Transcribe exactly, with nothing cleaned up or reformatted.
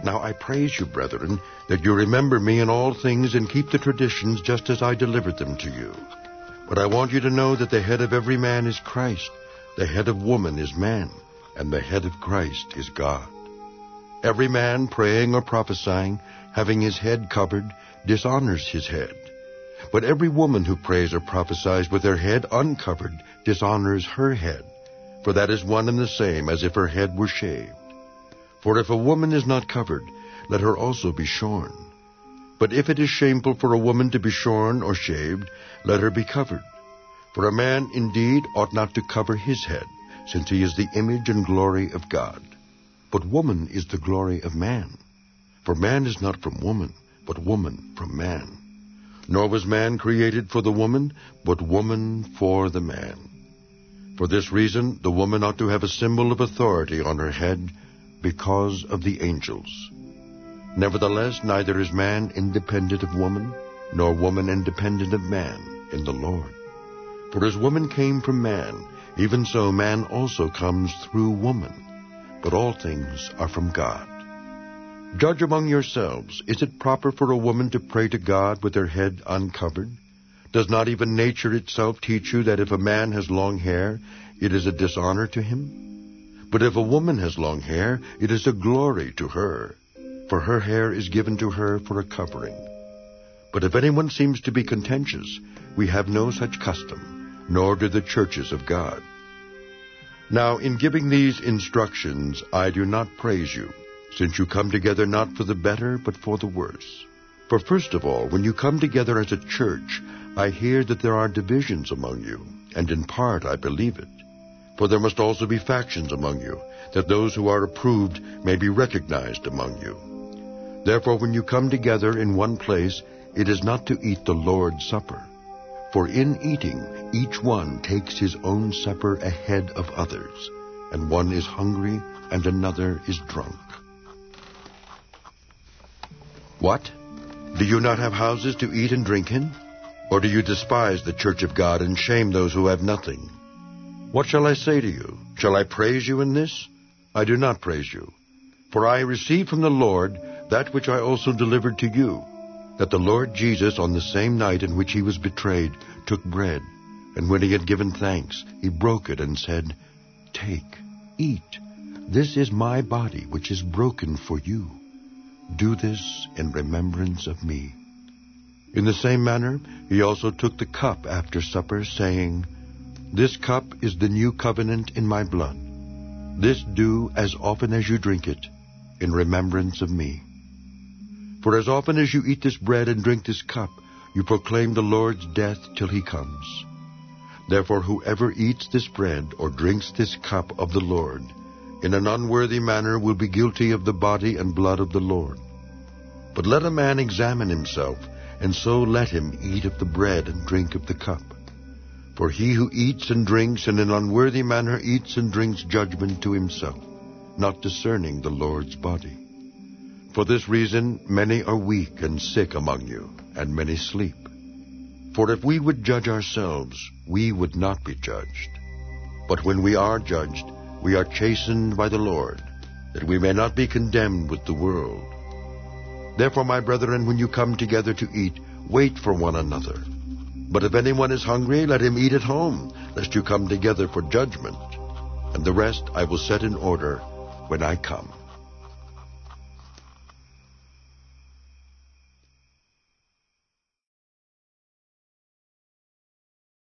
Now I praise you, brethren, that you remember me in all things and keep the traditions just as I delivered them to you. But I want you to know that the head of every man is Christ, the head of woman is man, and the head of Christ is God. Every man praying or prophesying, having his head covered, dishonors his head. But every woman who prays or prophesies with her head uncovered dishonors her head, for that is one and the same as if her head were shaved. For if a woman is not covered, let her also be shorn. But if it is shameful for a woman to be shorn or shaved, let her be covered. For a man indeed ought not to cover his head, since he is the image and glory of God. But woman is the glory of man. For man is not from woman, but woman from man. Nor was man created for the woman, but woman for the man. For this reason, the woman ought to have a symbol of authority on her head, because of the angels. Nevertheless, neither is man independent of woman, nor woman independent of man in the Lord. For as woman came from man, even so man also comes through woman. But all things are from God. Judge among yourselves, is it proper for a woman to pray to God with her head uncovered? Does not even nature itself teach you that if a man has long hair, it is a dishonor to him? But if a woman has long hair, it is a glory to her, for her hair is given to her for a covering. But if anyone seems to be contentious, we have no such custom, nor do the churches of God. Now, in giving these instructions, I do not praise you, since you come together not for the better, but for the worse. For first of all, when you come together as a church, I hear that there are divisions among you, and in part I believe it. For there must also be factions among you, that those who are approved may be recognized among you. Therefore, when you come together in one place, it is not to eat the Lord's Supper. For in eating, each one takes his own supper ahead of others, and one is hungry and another is drunk. What? Do you not have houses to eat and drink in? Or do you despise the church of God and shame those who have nothing? What shall I say to you? Shall I praise you in this? I do not praise you. For I received from the Lord that which I also delivered to you, that the Lord Jesus, on the same night in which he was betrayed, took bread, and when he had given thanks, he broke it and said, Take, eat. This is my body, which is broken for you. Do this in remembrance of me. In the same manner, he also took the cup after supper, saying, This cup is the new covenant in my blood. This do as often as you drink it, in remembrance of me. For as often as you eat this bread and drink this cup, you proclaim the Lord's death till he comes. Therefore whoever eats this bread or drinks this cup of the Lord in an unworthy manner will be guilty of the body and blood of the Lord. But let a man examine himself, and so let him eat of the bread and drink of the cup. For he who eats and drinks in an unworthy manner eats and drinks judgment to himself, not discerning the Lord's body. For this reason many are weak and sick among you, and many sleep. For if we would judge ourselves, we would not be judged. But when we are judged, we are chastened by the Lord, that we may not be condemned with the world. Therefore, my brethren, when you come together to eat, wait for one another. But if anyone is hungry, let him eat at home, lest you come together for judgment. And the rest I will set in order when I come.